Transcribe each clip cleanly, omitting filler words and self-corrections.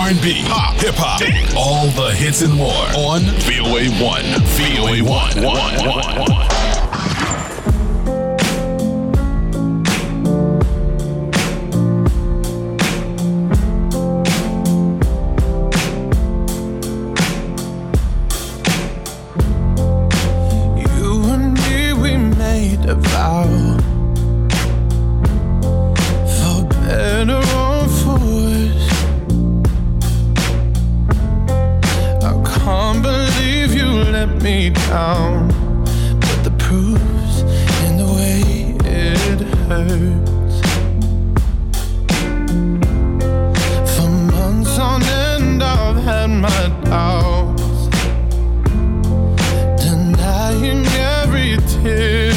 R&B, pop, hip hop, all the hits and more on VOA 1. VOA 1. A vow for better or for worse. I can't believe you let me down, but the proof's in the way it hurts. For months on end I've had my doubts, denying every tear.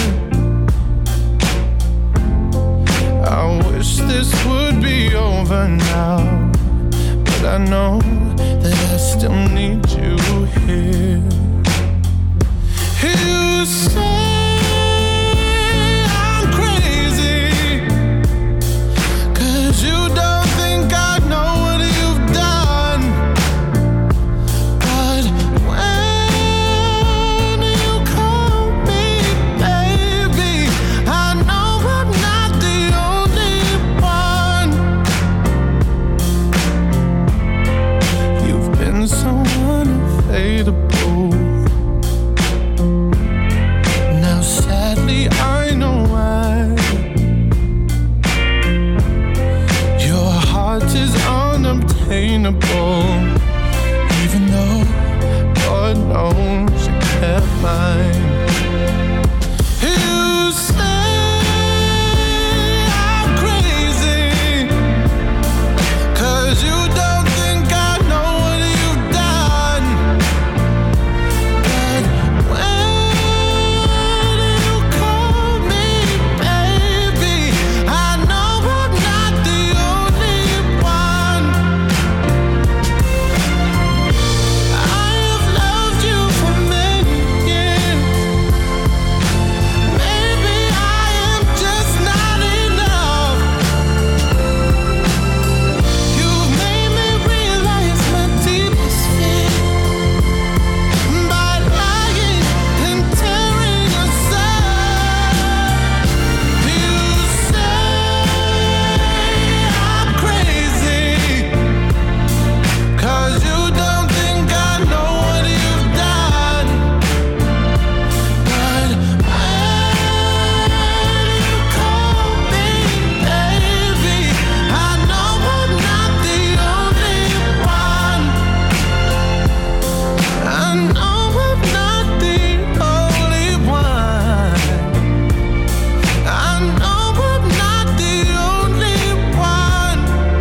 I wish this would be over now, but I know that I still need you here. You say I'm crazy, 'cause you don't think I know what you've done. But when you call me baby, I know I'm not the only one. You've been so unavailable. Now sadly I know why. Your heart is unobtainable, even though God knows you kept mine. You say I'm crazy, 'cause you don't think I know what you've done. But when you call me baby, I know I'm not the only one. I have loved you for many years. Maybe I am just not enough. You've made me realize my deepest fear by lying and tearing aside. You say I'm crazy, 'cause you don't think I know what you've done. But when you call me baby, I know I'm not the only one. I know I'm not the only one. I know I'm not the only one.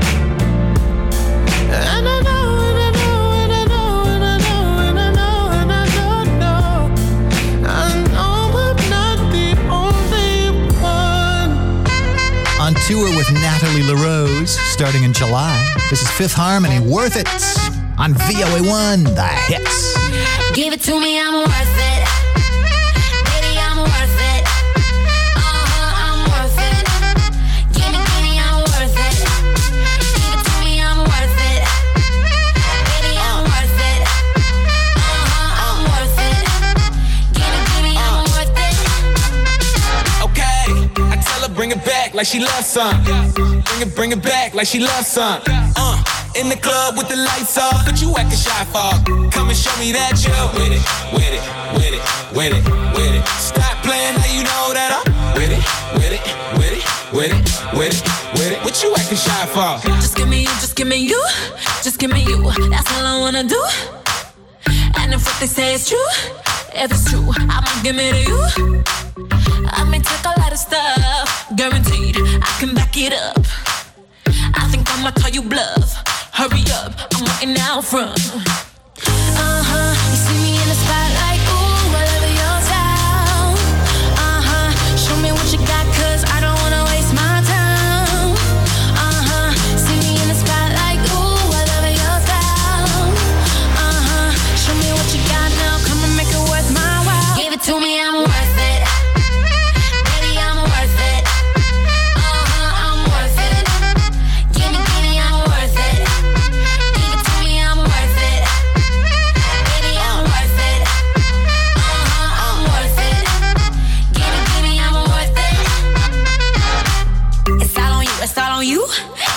And I know, and I know, and I know, and I know, and I know, and I don't know. I know I'm not the only one. On tour with Natalie LaRose starting in July. This is Fifth Harmony, Worth It, on VOA 1, the hits. Give it to me, I'm worth it. Baby, I'm worth it. I'm worth it. Give me, I'm worth it. Give it to me, I'm worth it. Baby, I'm worth it. I'm worth it. Give me, I'm worth it. Okay, I tell her bring it back like she loves some. Bring it back like she loves some. In the club with the lights off, but you acting shy for. Come and show me that you're with it, with it, with it, with it, with it. Stop playing, now you know that I'm with it, with it, with it, with it, with it, with it. What you acting shy for? Just give me you, just give me you, just give me you. That's all I wanna do. And if what they say is true, if it's true, I'ma give it to you. I may take a lot of stuff, guaranteed I can back it up. I think I'ma call you bluff. Hurry up, I'm waiting out front. You see me in the spotlight, ooh, I love your style. Show me what you got, 'cause I don't wanna waste my time. See me in the spotlight, ooh, I love your style. Show me what you got now, come and make it worth my while. Give it to me, I'm worth it. Baby, I'm worth it. I'm worth it. Give me, I'm worth it. Give it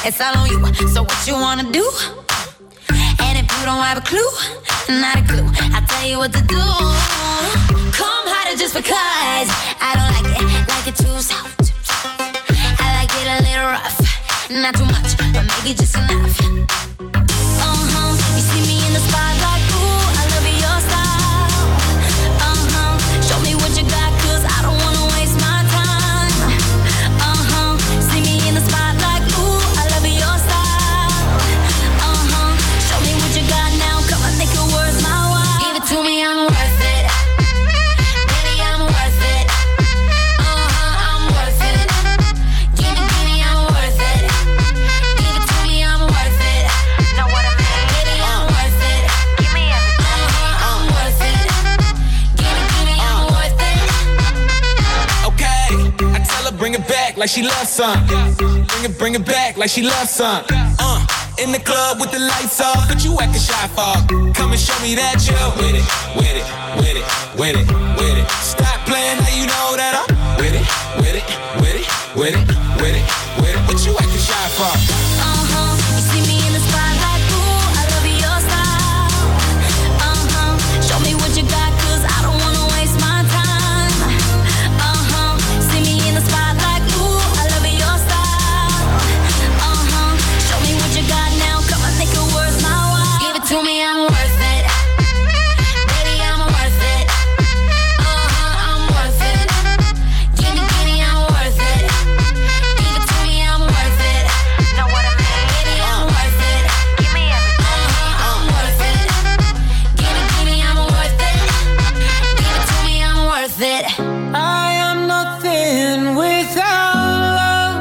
It's all on you, so what you wanna do? And if you don't have a clue, not a clue, I'll tell you what to do. Come harder just because I don't like it too soft. I like it a little rough, not too much, but maybe just enough. You see me in the spotlight, ooh, I love your style. Show me what you got, cause I don't wanna waste my time. See me in the spotlight, ooh, I love your style. Show me what you got now, come on, make it worth my while. Give it to me, I'm worth it. Baby, I'm worth it. I'm worth it. Give me, I'm worth it. Give it to me, I'm worth it. Know what I mean? Baby, I'm worth it. Give me everything. I'm worth it. Give me, I'm worth it. Okay, I tell her bring it back like she loves some. Bring it back like she loves some. In the club with the lights off, but you acting shy for. Come and show me that you're with it, with it, with it, with it, with it. Stop playing, now you know that I'm with it, with it, with it, with it, with it, with it. What you acting shy for? You see me in the spotlight, ooh, I love your style. Show me what you got, cause I don't wanna waste my time. See me in the spotlight, ooh, I love your style. Show me what you got now, come on, make it worth my while. Give it to me, I'm worth it. Baby, I'm worth it. I'm worth it. Give me, I'm worth it. Give it to me, I'm worth it. Know what I mean? Baby, I'm worth it. Give me everything. I'm worth it. Give me, I'm worth it. Give it to me, I'm worth it. I am nothing without love.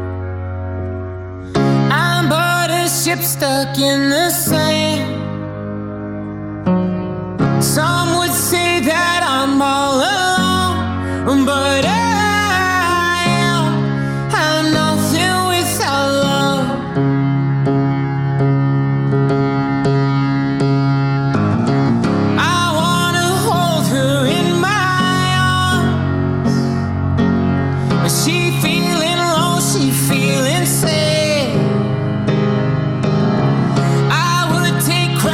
I'm but a ship stuck in the sand. Some would say that I'm all alone, but I'm nothing without love. I wanna hold her in my arms. She feeling low, she feeling sad. I would take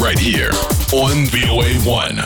right here on VOA1.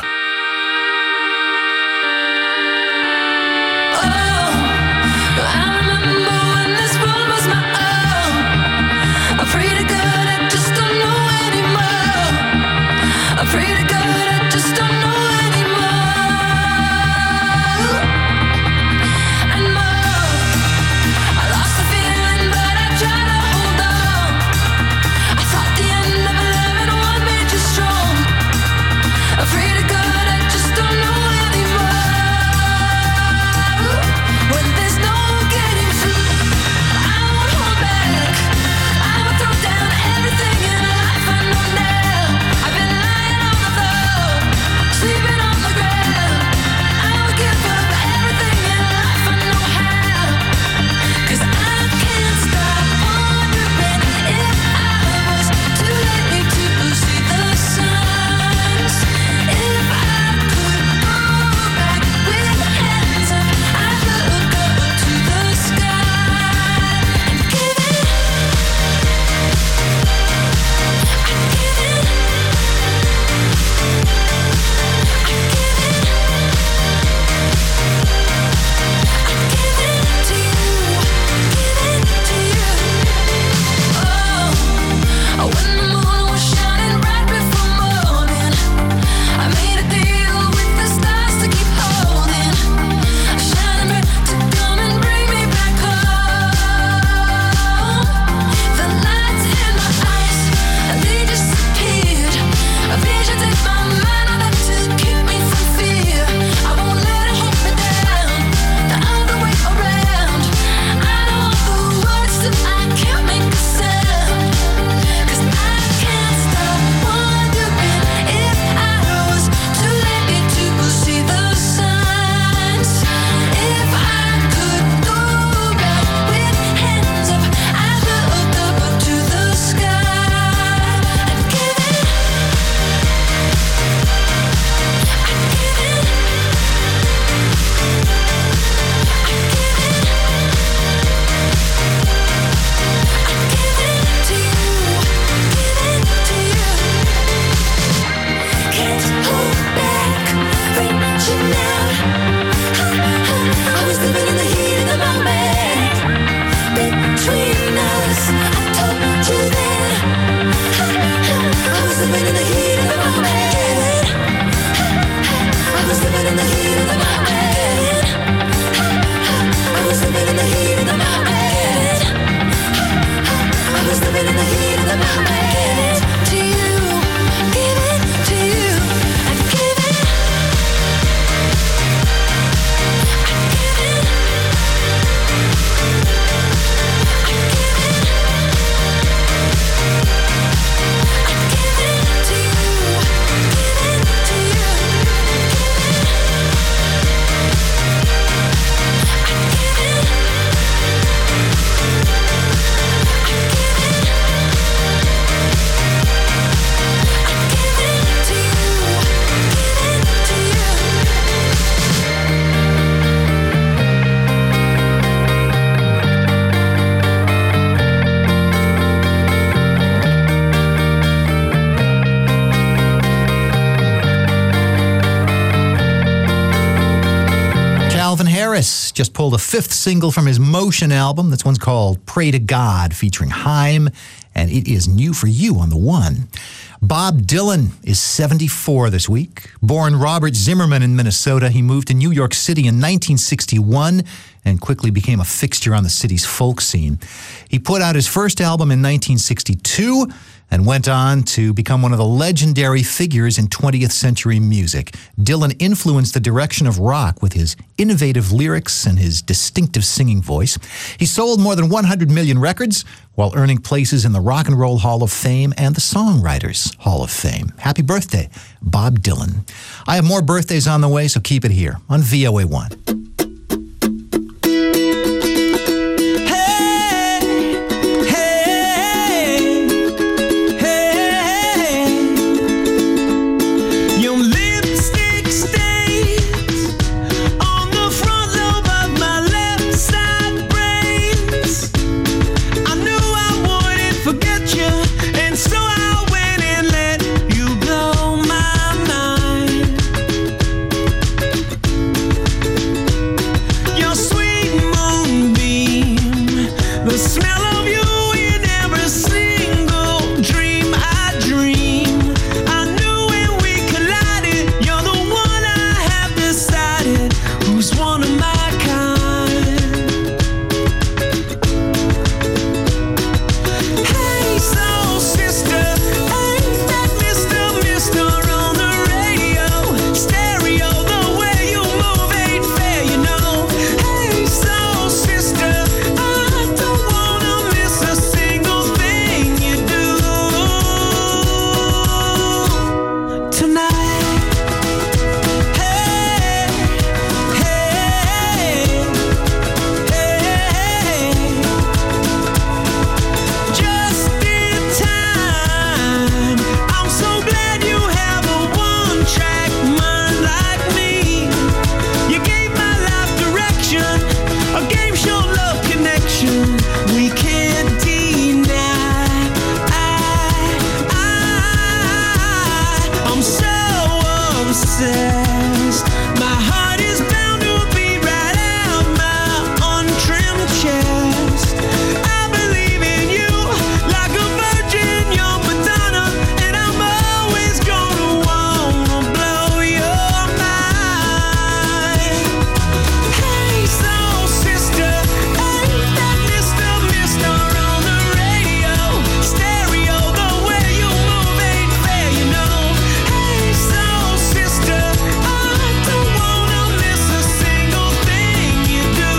Just pulled a fifth single from his Motion album. This one's called Pray to God, featuring Haim, and it is new for you on the one. Bob Dylan is 74 this week. Born Robert Zimmerman in Minnesota, he moved to New York City in 1961 and quickly became a fixture on the city's folk scene. He put out his first album in 1962 and went on to become one of the legendary figures in 20th century music. Dylan influenced the direction of rock with his innovative lyrics and his distinctive singing voice. He sold more than 100 million records while earning places in the Rock and Roll Hall of Fame and the Songwriters Hall of Fame. Happy birthday, Bob Dylan. I have more birthdays on the way, so keep it here on VOA1. You go. The smell of you in every single dream I dream. I knew when we collided, you're the one I have decided who's one of my kind. Hey, soul sister, ain't that Mr. on the radio? Stereo, the way you move ain't fair, you know. Hey, soul sister, I don't wanna miss a single thing you do tonight. Hey, hey, hey, just in time. I'm so glad you have a one-track mind like me. You gave my life direction, a game show love connection we can't deny. I'm so obsessed. My heart is bound to beat right out my untrimmed chest. I believe in you like a virgin, you're Madonna, and I'm always gonna wanna blow your mind. Hey, soul sister, ain't that Mr. on the radio? Stereo, the way you move ain't fair, you know. Hey, soul sister, I don't wanna miss a single thing you do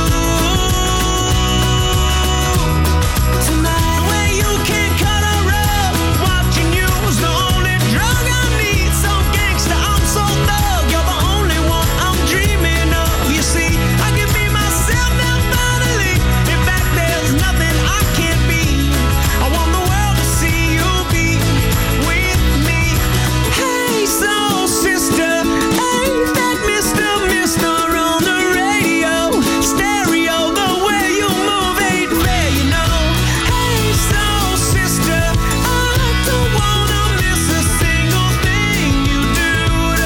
tonight. The way you can cut a rug, watching you is the only drug I need. So gangsta, I'm so thug, you're the only one I'm dreaming of. You see, I can be myself now finally. In fact, there's nothing I can't be. I want the world to see you be with me. Hey, soul sister, ain't that Mr. on the radio? Stereo, the way you move ain't fair, you know. Hey, soul sister, I don't wanna miss a single thing you do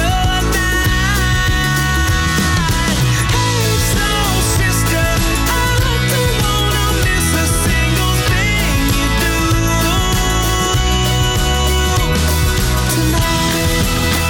tonight. Hey, soul sister, I don't wanna miss a single thing you do tonight.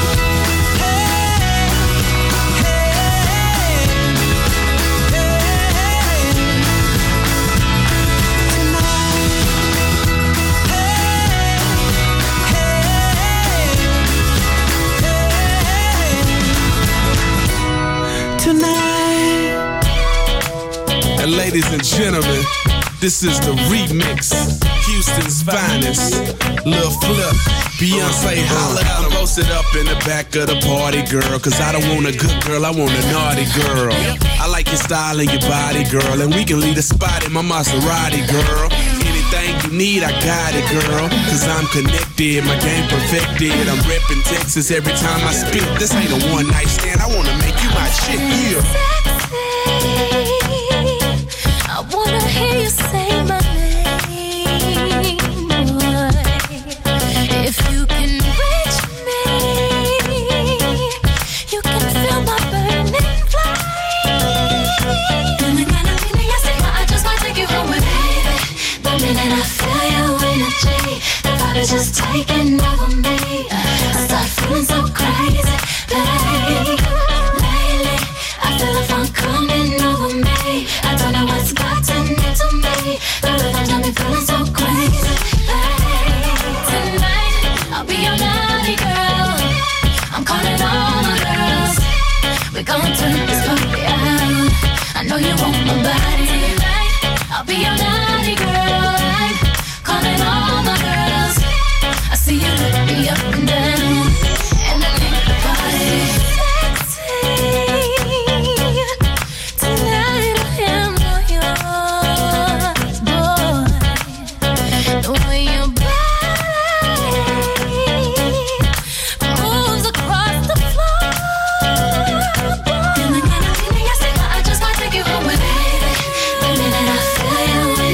Tonight. And ladies and gentlemen, this is the remix. Houston's finest. Lil Flip, Beyonce holla. I'm posted up in the back of the party, girl. Cause I don't want a good girl, I want a naughty girl. I like your style and your body, girl. And we can leave the spot in my Maserati, girl. Anything you need, I got it, girl. Cause I'm connected, my game perfected. I'm reppin' Texas every time I speak. This ain't a one night stand, I wanna make you my chick, yeah. I wanna hear you say my name, boy. If you can reach me, you can feel my burning flame. And the kind of feeling I say, I just might take you home with me. The minute I feel your energy, the vibe is just taking over me. I start feeling so crazy, babe. Lately, I feel the funk coming over me. I don't know what's gotten into me. The rhythm got me feeling so crazy, babe. Tonight, I'll be your naughty girl. I'm calling all my girls. We gon' turn this party out. I know you want my body. Tonight, I'll be your naughty girl. I'm calling all my girls. I see you look me up and down, and I need the party. Sexy. Tonight I am all yours, boy. The way your body moves across the floor, boy. And the kind of feeling I say, I just might take you home with me. The minute I feel you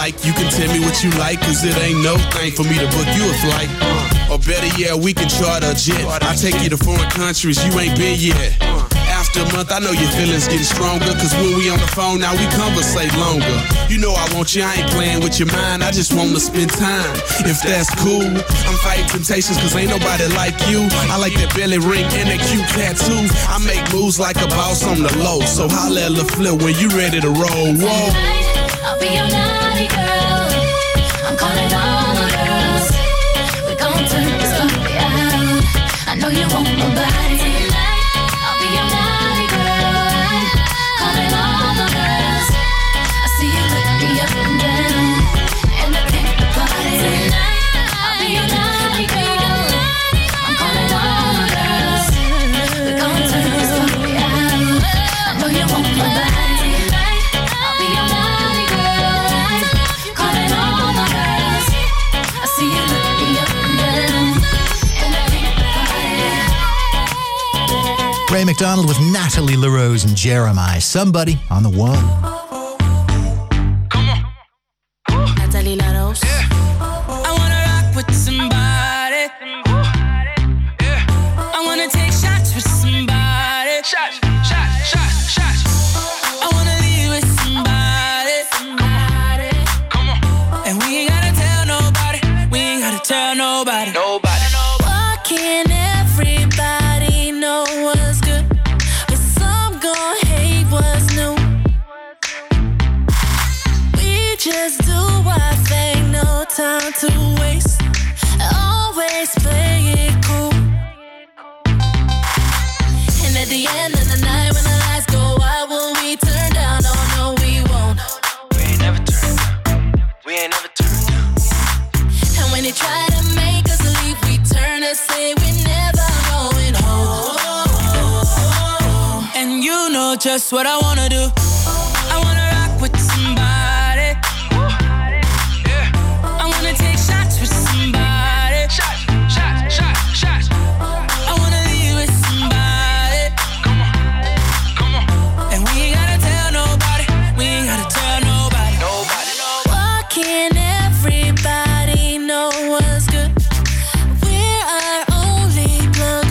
like. You can tell me what you like, cause it ain't no thing for me to book you a flight. Or better yet, we can charter a jet. I take you to foreign countries you ain't been yet. After a month, I know your feelings getting stronger, cause when we on the phone now, we conversate longer. You know I want you, I ain't playing with your mind, I just want to spend time. If that's cool, I'm fighting temptations, cause ain't nobody like you. I like that belly ring and that cute tattoo. I make moves like a boss on the low, so holla at LaFleur when you ready to roll. Whoa. I'll be your naughty girl. I'm calling all the girls. We're gon' turn this party out. I know you want my body tonight. I'll be your naughty girl. Calling all the girls. I see you look me up and down, and I think the party tonight. I'll be your naughty girl. I'm calling all the girls. We're gon' turn this party out. I know you want my body tonight. I'll be your naughty girl. Calling all the girls. I see you look me up and down, and I think the party. Ray McDonald with Natalie LaRose and Jeremiah. Somebody on the one. Natalie LaRose. I wanna rock with somebody. I wanna take shots with somebody. Shots. I wanna leave with somebody. And we ain't gotta tell nobody. We ain't gotta tell nobody. Why can't everybody know what's good, but some gon' hate what's new? We just do our thing, no time to waste. Always play it cool. And at the end of the night, when the lights go out, will we turn down? Oh no, we won't. We ain't never turned down. And when they try to make us leave, we turn and say we're never going home. And you know just what I wanna do. I wanna rock with somebody. I wanna take shots with somebody. Shots. I wanna leave with somebody. And we ain't gotta tell nobody. We ain't gotta tell nobody. Why can't everybody know what's good? We're our only plug.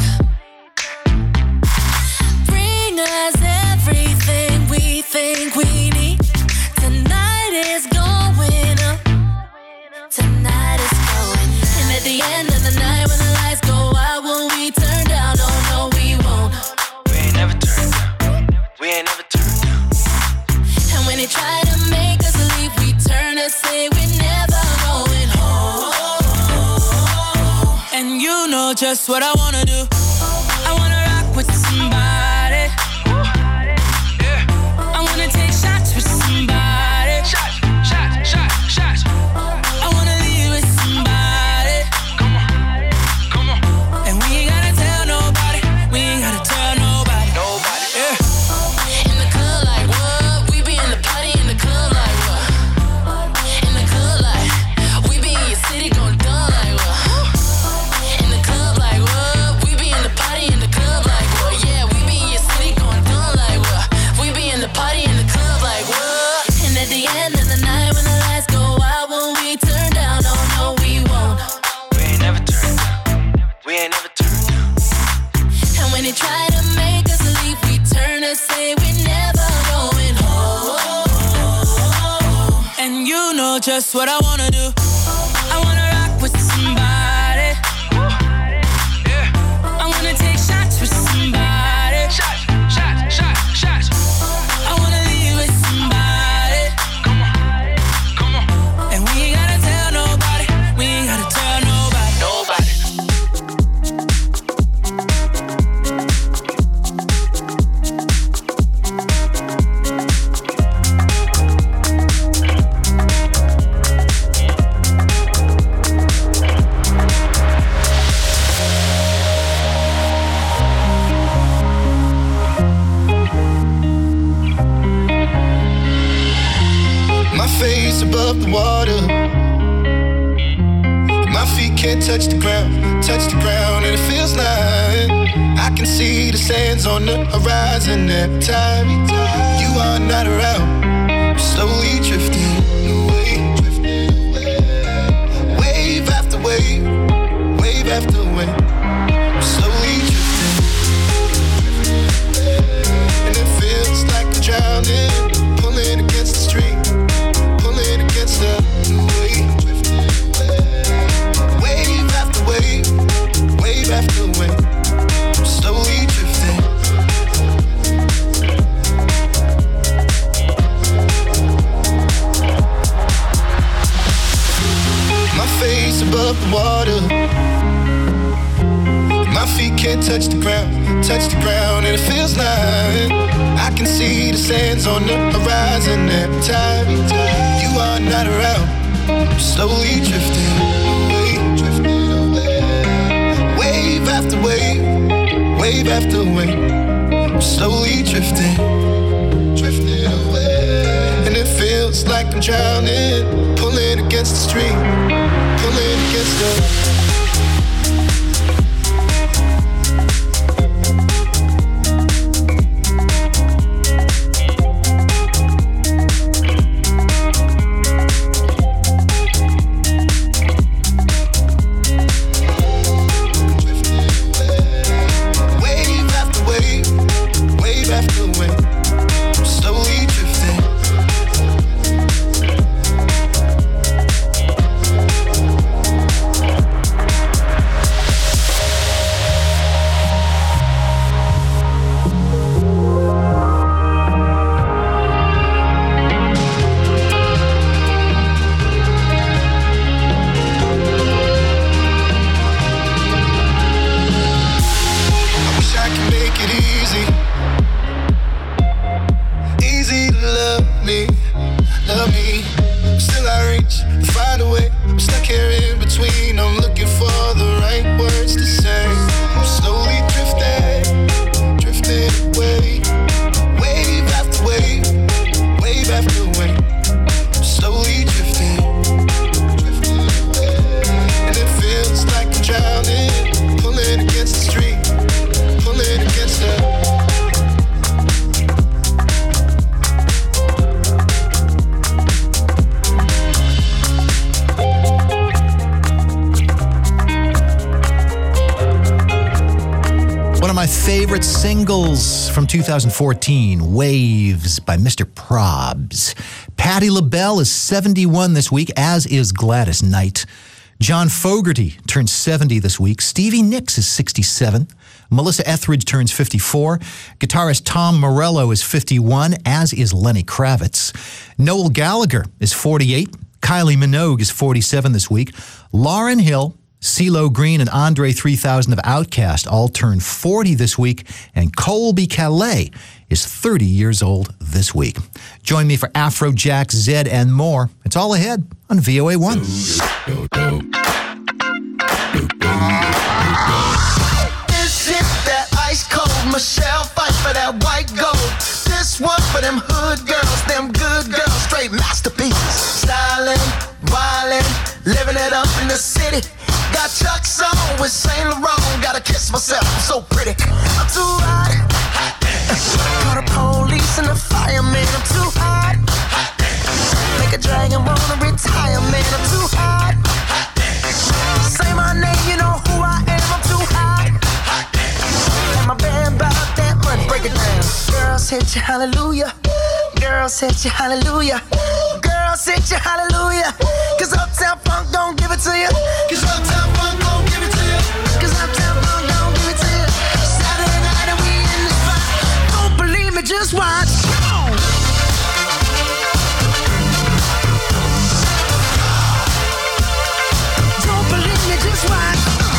Bring us everything we think we need. Tonight is going up. Tonight is going up. And at the end of the night, when the lights go out, will we turn down? Oh no, we won't. We ain't never turned down. And when they try to make us leave, we turn and say we're never going home. And you know just what I wanna do. I wanna rock with somebody. I wanna take shots with somebody. Shots. I wanna leave with somebody. And we ain't gotta tell nobody. We ain't gotta tell nobody. Yeah. In the club like what? We be in the party in the club like what? In the club like we be in your city gon' done like what? In the club like what? We be in the party in the club like what? Yeah, we be in your city gon' done like what? We be in the party in the club like what? And at the end of the night, when the lights go out, will we turn down? Oh no, we won't. We ain't never turned down. And when they try to make us leave, we turn and say we're never going home. And you know just what I wanna do. I wanna rock with somebody. I wanna take shots with somebody. Shots. I wanna leave with somebody. And we ain't gotta tell nobody. We ain't gotta tell nobody. My face above the water. My feet can't touch the ground, and it feels like I can see the sands on the horizon every time you are not around. I'm slowly drifting away. can't touch the ground, and it feels like I can see the sands on the horizon every time you are not around. I'm slowly drifting away, wave after wave, wave after wave. I'm slowly drifting away, and it feels like I'm drowning, pulling against the stream, pulling against the. Favorite singles from 2014, Waves by Mr. Probs. Patti LaBelle is 71 this week, as is Gladys Knight. John Fogerty turns 70 this week. Stevie Nicks is 67. Melissa Etheridge turns 54. Guitarist Tom Morello is 51, as is Lenny Kravitz. Noel Gallagher is 48. Kylie Minogue is 47 this week. Lauryn Hill, CeeLo Green, and Andre 3000 of Outkast all turn 40 this week, and Colby Calais is 30 years old this week. Join me for Afrojack, Zed, and more. It's all ahead on VOA1. This is that ice cold Michelle fight for that white gold. This one for them hood girls, them good girls, straight masterpieces. Styling, wildin', living it up in the city. Got Chuck's on with Saint Laurent. Gotta kiss myself, I'm so pretty. I'm too hot. Call the police and the fireman. I'm too hot. Make a dragon wanna retire, man. I'm too hot. Say my name, you know who I am. I'm too hot. And my band bought that money. Break it down. Girls hit you, hallelujah. Girls hit you, hallelujah. Girls hit you, hallelujah. Cause Uptown Funk don't give it to you. Cause Uptown Funk don't give it to you. Cause Uptown Funk don't give it to you. Saturday night and we in the spot. Don't believe me, just watch. Come on. Don't believe me, just watch.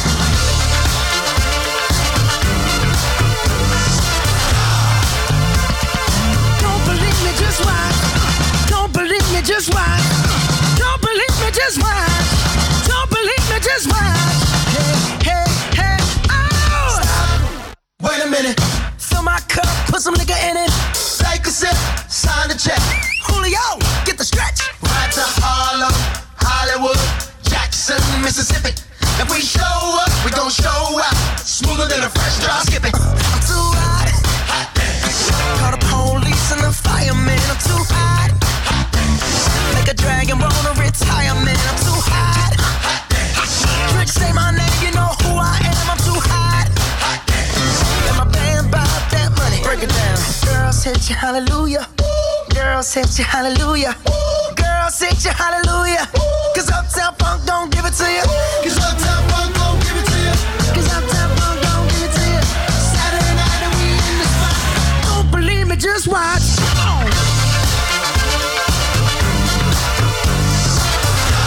Don't believe me, just watch. Don't believe me, just watch. Don't believe me, just watch. Don't believe me, just watch. Hey, hey, hey, oh! Stop. Wait a minute. Fill my cup, put some nigga in it. Take a sip, sign the check. Julio, get the stretch. Right to Harlem, Hollywood, Jackson, Mississippi. If we show up, we gon' show out. Smoother than a fresh drop skipping. I'm too hot. Call the police and the fireman. I'm too hot. Make a dragon wanna retire, man. I'm too hot. Trick, say my name, you know who I am. I'm too hot. And my band bought that money. Break it down. Girls hit you, hallelujah. Girls hit you, hallelujah. Girls hit you, hallelujah. Cause Uptown Funk don't give it to you. Cause Uptown Funk don't give it to you. Cause Uptown Funk don't give it to you. Saturday night and we in the spot. Don't believe me, just watch. Come on.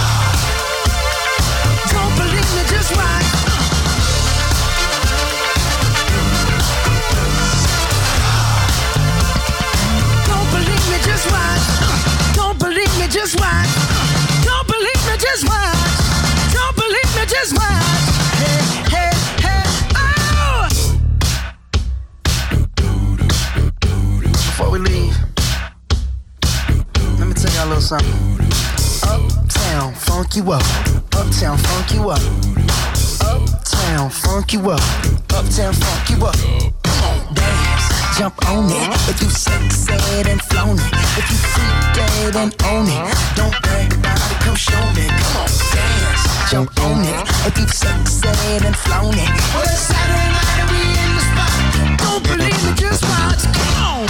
Don't believe me, just watch. something. Uptown, funk you up. Uptown, funk you up. Uptown, funk you up. Uptown, funk you up. Come on, dance, jump on it. If you sexed and flown it, if you freak dead and own it, don't brag about it, come show me. Come on, dance, jump on it. If you sexed and flown it, well, it's Saturday night and we in the spot. Don't believe me, just watch. Come on.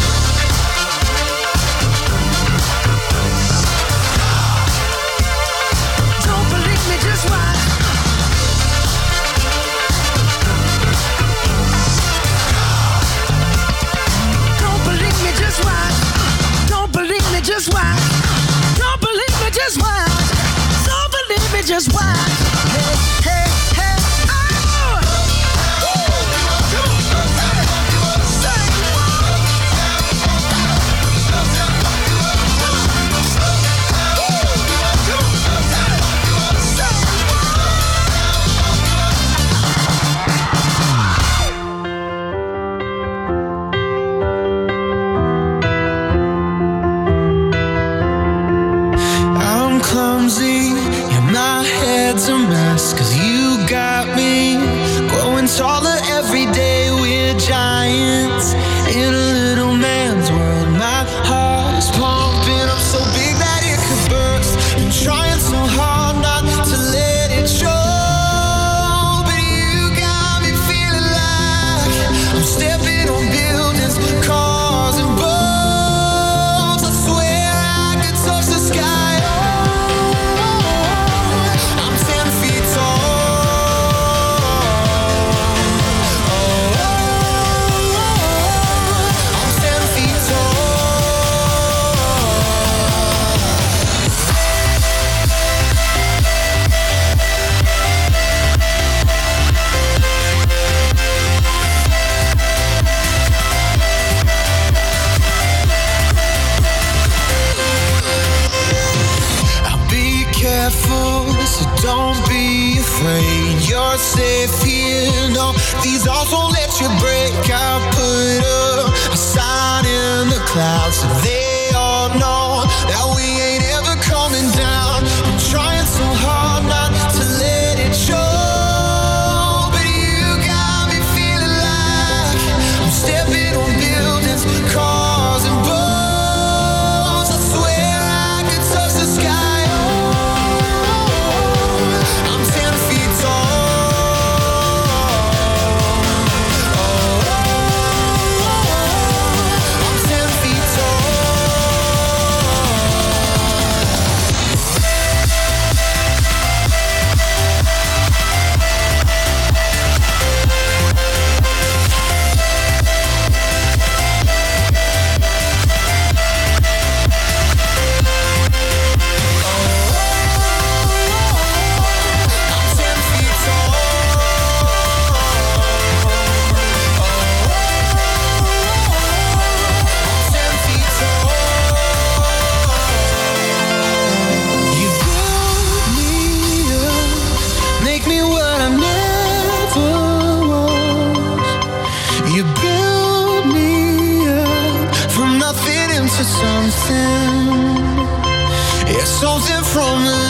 Just watch. Don't believe me, just watch. Don't believe me, just watch. Don't believe me, just watch. Don't believe me, just watch. Hey, hey, hey, oh! Clumsy, yeah, my head's a mess, 'cause you got me growing taller every day. We're giants in a little man's world. My heart is pumping up so big that it could burst. I'm trying so hard not to let it show, but you got me feeling like I'm stepping on buildings, cars and boats. I swear I could touch the sky. So don't be afraid, you're safe here. No, these odds won't let you break. I put up a sign in the clouds so they all know that we ain't ever coming down. I'm trying so hard not to let it show, but you got me feeling like I'm stepping on buildings, cars and boats. I swear I could touch the sky. Something from the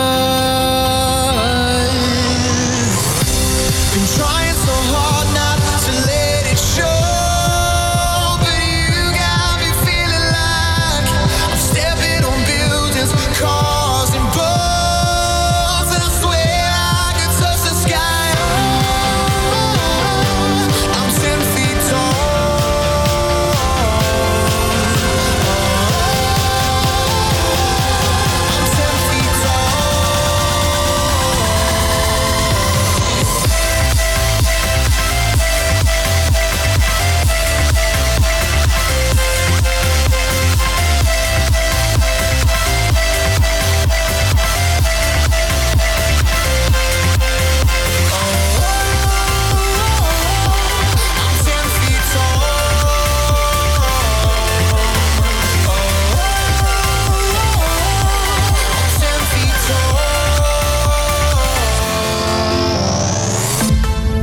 dust. Been trying so hard not to let it show, but you got me feeling like I'm stepping on buildings, cars and boats. And I swear I could touch the sky. I'm 10 feet tall.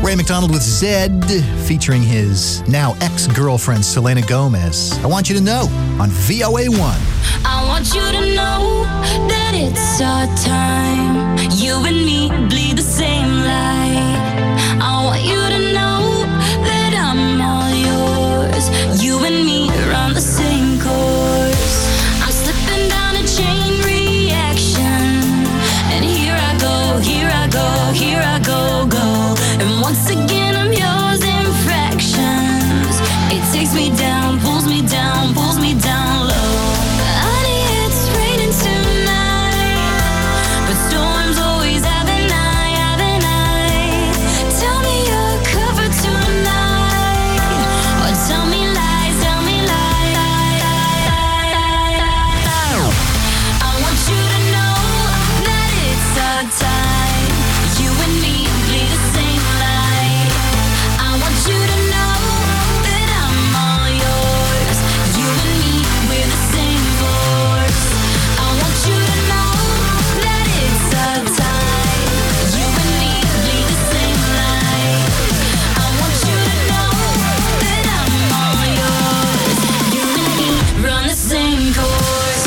Ray McDonald with Zed, featuring his now ex-girlfriend Selena Gomez. I Want You to Know on VOA1. I want you to know that it's our time. You and me bleed the same light. I want you to know that I'm all yours. You and me run the same course. I'm slipping down a chain reaction, and here I go, here I go, here I go, go. And once again I'm yours in fractions. It takes me down, pulls me down, pulls me down low. Honey, it's raining tonight, but storms always have an eye, have an eye. Tell me you're covered tonight, or tell me lies, tell me lies. I want you to know that it's our time. You and me bleed the same light. I want you to know that I'm all yours. You and me, we're the same force. I want you to know that it's our time. You and me bleed the same light. I want you to know that I'm all yours. You and me run the same course.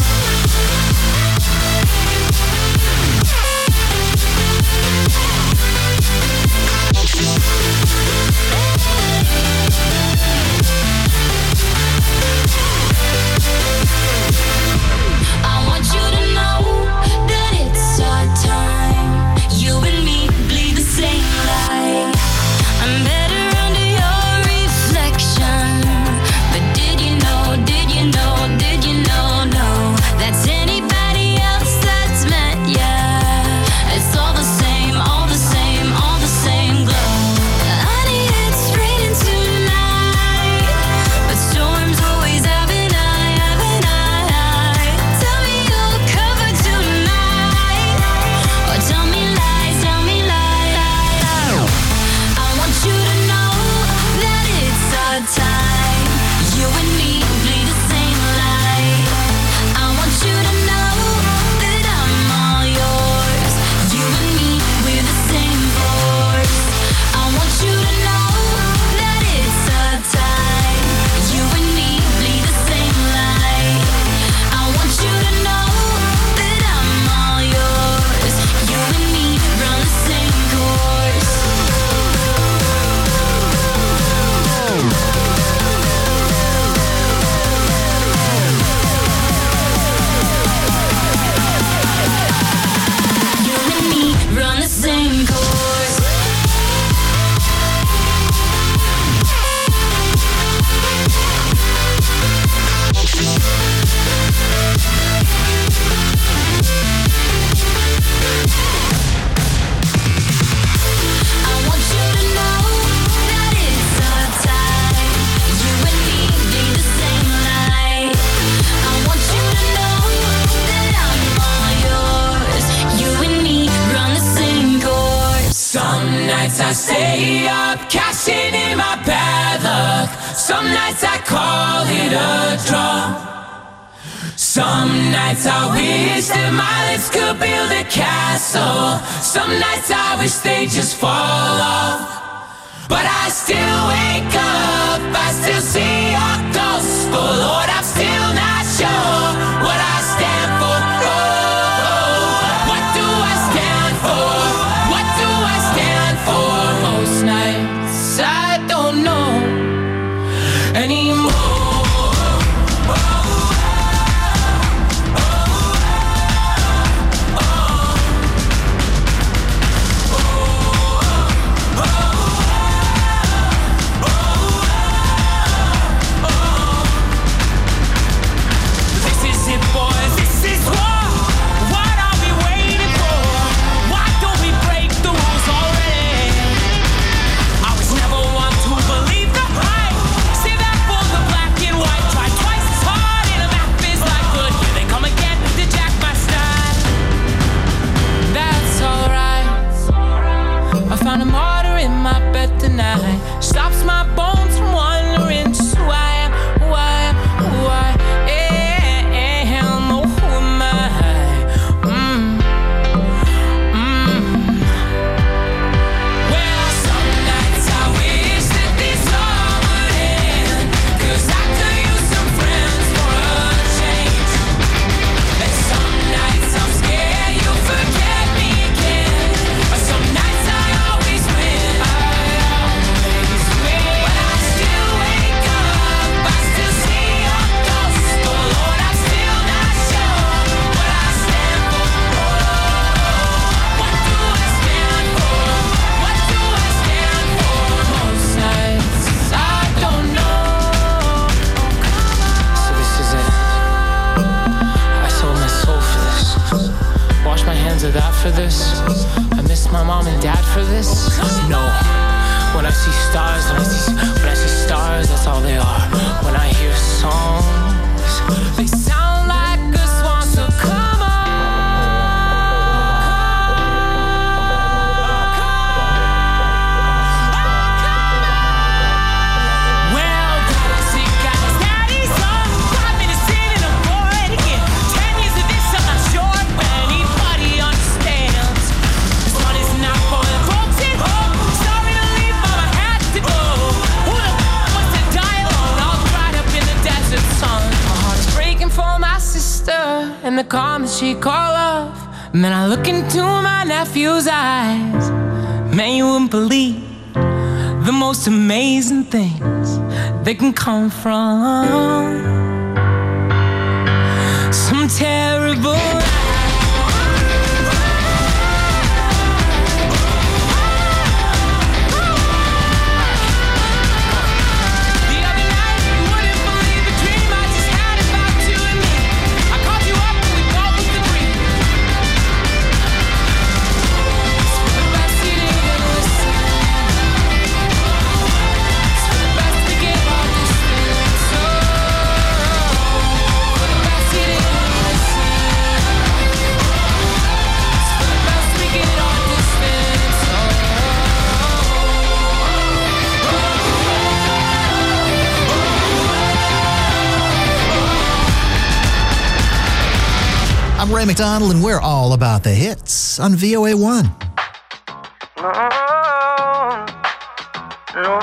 I want you to know that it's our time. You and me bleed the same light. I'm better under your reflection. But did you know, did you know, did you know, no, that's anybody else that's met ya? It's all the same, all the same, all the same glow. Honey, it's raining tonight, but storms always have an eye, have an eye. Tell me you're covered tonight, or tell me lies, tell me lies. I want you to know that it's our time. You and me bleed the same light. I want you to know that I'm all yours. You and me, we're the same force. I want you to know that it's our time. You and me bleed the same light. I want you to know that I'm all yours. You and me run the same course. You and me run the same course. I want you to know that it's our time. You and me bleed the same light. I want you to know that I'm all yours. You and me run the same course. Some nights I stay up, cashing in my bad luck. Some nights I call it a draw. Some nights I wish that my lips could build a castle. Some nights I wish they just fall off. But I still wake up, I still see your gospel. Lord, I'm still not sure what I stand for. Oh, what do I stand for? What do I stand for? Most nights I don't know anymore. This is it, boys. This is war. What are we waiting for? Why don't we break the rules already? I was never one to believe the hype. See that for the black and white. Try twice as hard and a map is like good. Here they come again to jack my style. That's alright. I found a martyr in my bed tonight. Stops my bones from wandering. Just why am oh, who am I? Well, some nights my mom and dad for this? No. When I see stars, when I see stars, that's all they are. When I hear songs, they sound like a swan, so come on. Well, daddy's on, 5 minutes in and I'm bored again. 10 years of this, I'm not sure if anybody understands. This one is not for the folks at home. Sorry to leave, mama had to go. Who the wants to die alone? All dried up in the desert sun. My heart is breaking for my sister and the calm that she call love. And then I look into my nephew's eyes. Man, you wouldn't believe the most amazing things they can come from some terrible I'm Ray McDonald, and we're all about the hits on VOA1. No,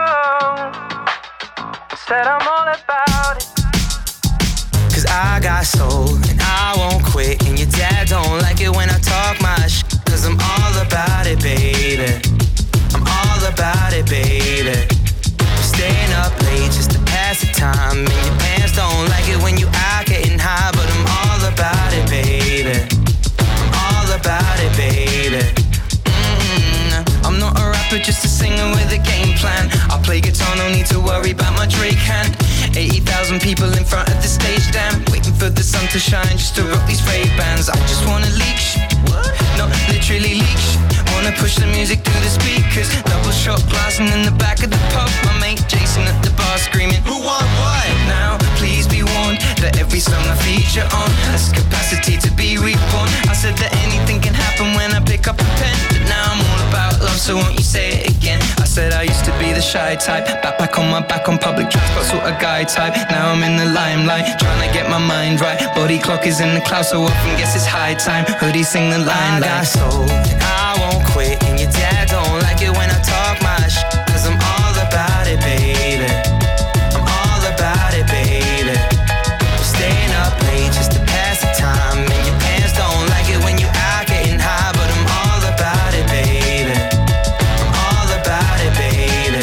said I'm all about it. 'Cause I got soul and I won't quit. And your dad don't like it when I talk my shit. 'Cause I'm all about it, baby. I'm all about it, baby. Staying up late just to pass the time. And your parents don't like it when you out getting high. But I'm all about it, baby. I'm all about it, baby. I'm not a rapper, just a singer with a game plan. I'll play guitar, no need to worry about my Drake hand. 80,000 people in front of the stage, damn. Waiting for the sun to shine just to rock these Ray-Bans. I just wanna leak shit, no, literally leak shit. Wanna push the music through the speakers. Double shot glass and in the back of the pub, my mate Jason at the bar screaming, who want what? Now, please be warned that every song I feature on has capacity to be reborn. I said that anything can happen when I pick up a pen, but now I'm all about love, so won't you say it again? I said I used to be the shy type, back on my back on public transport, sort of guy type. Now I'm in the limelight, trying to get my mind right. Body clock is in the clouds, so often guess it's high time. Hoodie sing the line like, I got soul, and I won't quit. And your dad don't like it when I talk my shit. 'Cause I'm all about it, baby. I'm all about it, baby. Staying up late just to pass the time. And your parents don't like it when you out getting high. But I'm all about it, baby. I'm all about it, baby.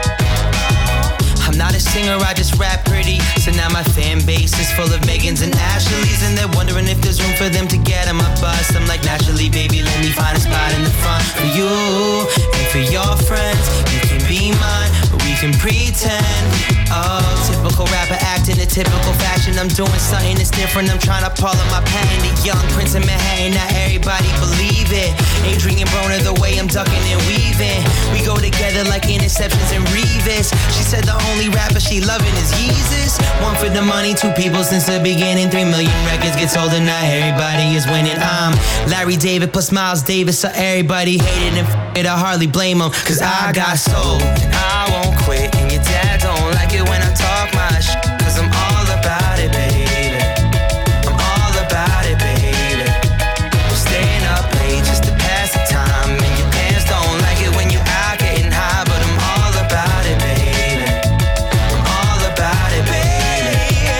I'm not a singer, I just rap pretty. So now my fan base is full of Megans and Ashleys. And they're wondering if there's room for them to get on my bus. I'm like, naturally, baby, let me find a spot in the front for you and for your friends. You can be mine, but we can pretend. Oh, typical rapper acting a typical fashion. I'm doing something that's different. I'm trying to pull up my pen. The young prince of Manhattan, not everybody believe it. Adrian Broner, the way I'm ducking and weaving. We go together like interceptions and Revis. She said the only rapper she loving is Yeezus. One for the money, two people since the beginning. 3 million records get sold and now everybody is winning. I'm Larry David plus Miles Davis, so everybody hated and f***ed. I hardly blame them. 'Cause I got soul and I won't quit. And your dad don't like it when I talk my shit. 'Cause I'm all about it, baby. I'm all about it, baby. Staying up late just to pass the time. And your parents don't like it when you out getting high. But I'm all about it, baby. I'm all about it, baby.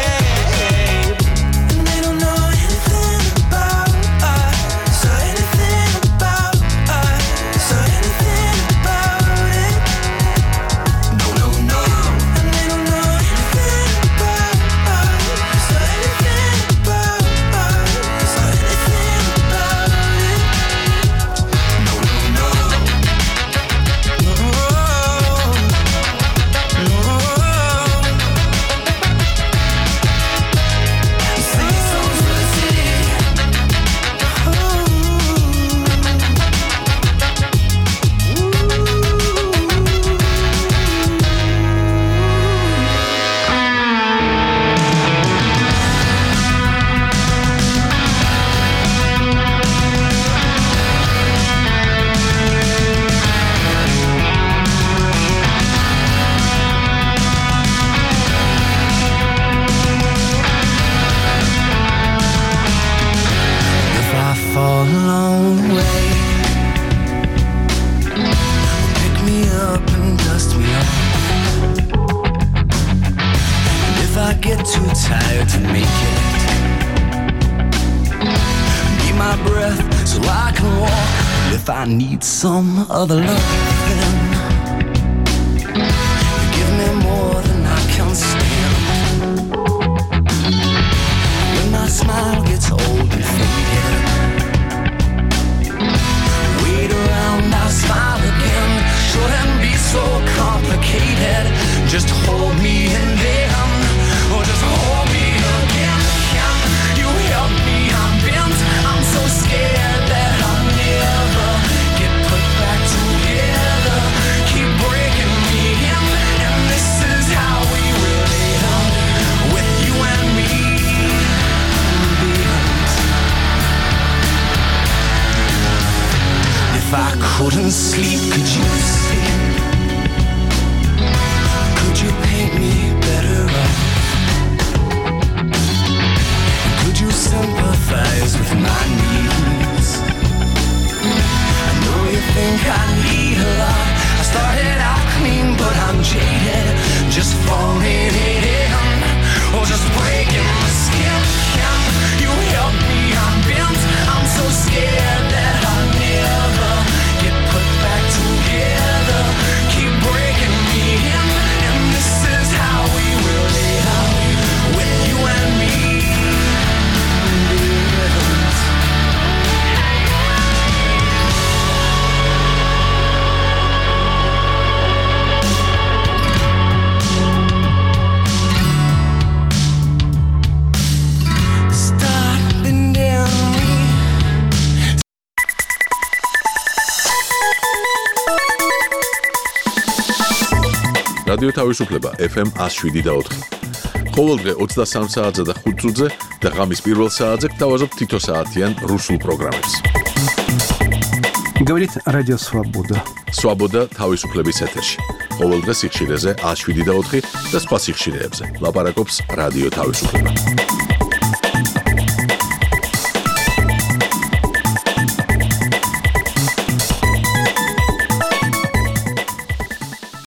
And they don't know anything about us, or anything about us, or anything about it. No, no, no. tired to make it. Need my breath so I can walk. If I need some other love, then you give me more than I can stand. When my smile gets old and faded, wait around, I'll smile again. Shouldn't be so complicated. Just hold me and then, or just hold me again. Can you help me? I'm bent. I'm so scared that I'll never get put back together. Keep breaking me in, and this is how we will end. With you and me. If I couldn't sleep, could you sleep? Could you paint me better up? Could you sympathize with my needs? I know you think I need a lot. I started out clean, but I'm jaded. Just falling in, or just breaking my skin. Can you help me? I'm bent. I'm so scared that I'll never get put back together. Keep breaking me in, and this is how we will live. With you and me. რადიო თავისუფლება FM 107.4. ყოველდღე 23 საათზე და 5 წუთზე და ღამის პირველ საათზე გთავაზობ თითო საათიან რუსულ პროგრამებს. Говорит Радио Свобода. Свобода თავისუფლების ეთერში. ყოველდღე სიხშირეზე 107.4 და სხვა სიხშირეებზე. ლაპარაკობს რადიო თავისუფლება.